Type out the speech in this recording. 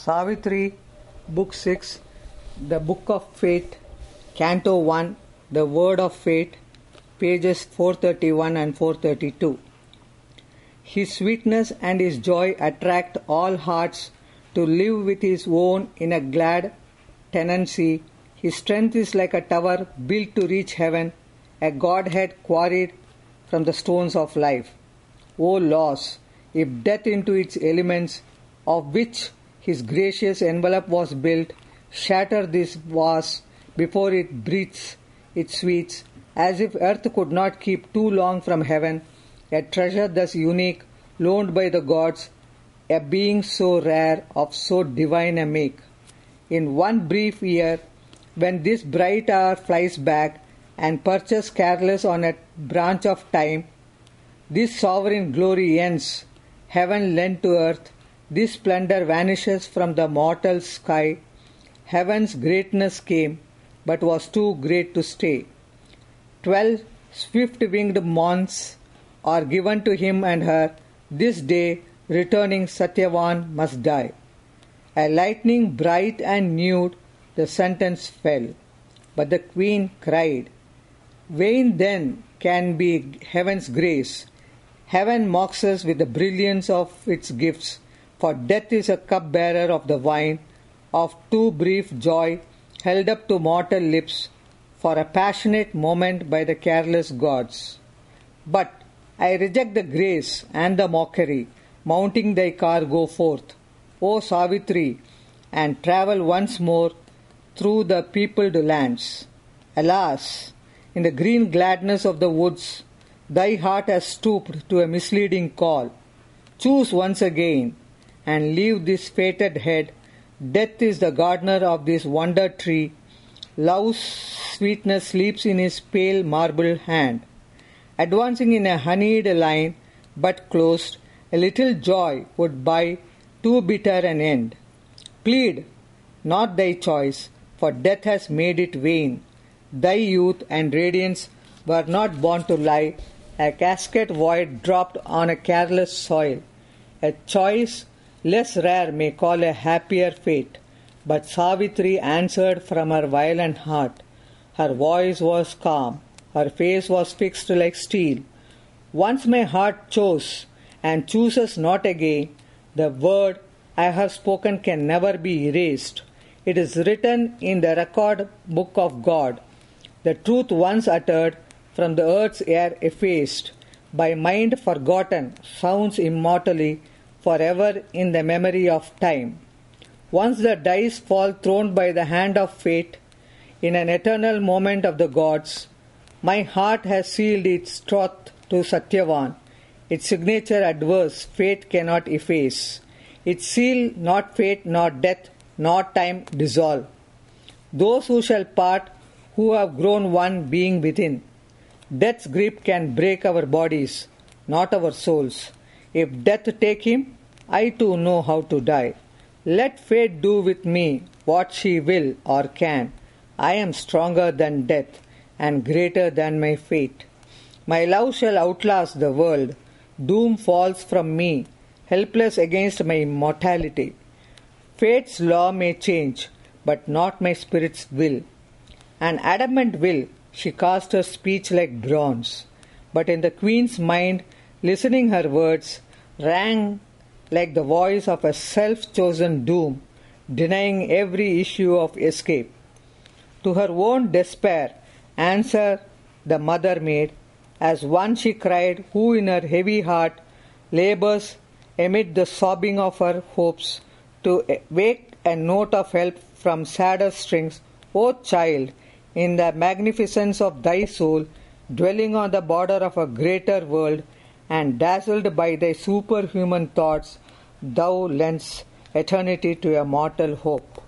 Savitri, Book 6, The Book of Fate, Canto 1, The Word of Fate, pages 431 and 432. His sweetness and his joy attract all hearts to live with his own in a glad tenancy. His strength is like a tower built to reach heaven, a godhead quarried from the stones of life. O loss, if death into its elements, of which his gracious envelope was built, shatter this vase before it breathes its sweets, as if earth could not keep too long from heaven, a treasure thus unique, loaned by the gods, a being so rare, of so divine a make. In one brief year, when this bright hour flies back and perches careless on a branch of time, this sovereign glory ends, heaven lent to earth, this splendor vanishes from the mortal sky. Heaven's greatness came, but was too great to stay. 12 swift-winged months are given to him and her. This day, returning Satyavan must die. A lightning bright and nude, the sentence fell. But the queen cried, "Vain then can be heaven's grace. Heaven mocks us with the brilliance of its gifts, for death is a cup-bearer of the wine of too brief joy held up to mortal lips for a passionate moment by the careless gods. But I reject the grace and the mockery. Mounting thy car, go forth, O Savitri, and travel once more through the peopled lands. Alas, in the green gladness of the woods, thy heart has stooped to a misleading call. Choose once again, and leave this fated head. Death is the gardener of this wonder tree. Love's sweetness sleeps in his pale marble hand. Advancing in a honeyed line, but closed, a little joy would buy too bitter an end. Plead not thy choice, for death has made it vain. Thy youth and radiance were not born to lie, a casket void dropped on a careless soil. A choice less rare may call a happier fate. But Savitri answered from her violent heart. Her voice was calm, her face was fixed like steel. Once my heart chose, and chooses not again. The word I have spoken can never be erased. It is written in the record book of God. The truth once uttered, from the earth's air effaced, by mind forgotten, sounds immortally, forever in the memory of time. Once the dice fall thrown by the hand of fate, in an eternal moment of the gods, my heart has sealed its troth to Satyavan. Its signature adverse fate cannot efface. Its seal not fate nor death nor time dissolve. Those who shall part, who have grown one being within. Death's grip can break our bodies, not our souls. If death take him, I too know how to die. Let fate do with me what she will or can. I am stronger than death and greater than my fate. My love shall outlast the world. Doom falls from me, helpless against my mortality. Fate's law may change, but not my spirit's will. An adamant will, she cast her speech like bronze. But in the queen's mind, listening her words, rang like the voice of a self-chosen doom, denying every issue of escape. To her own despair, answer the mother made, as one she cried, who in her heavy heart labors amid the sobbing of her hopes, to wake a note of help from sadder strings. O child, in the magnificence of thy soul, dwelling on the border of a greater world, and dazzled by thy superhuman thoughts, thou lends eternity to a mortal hope.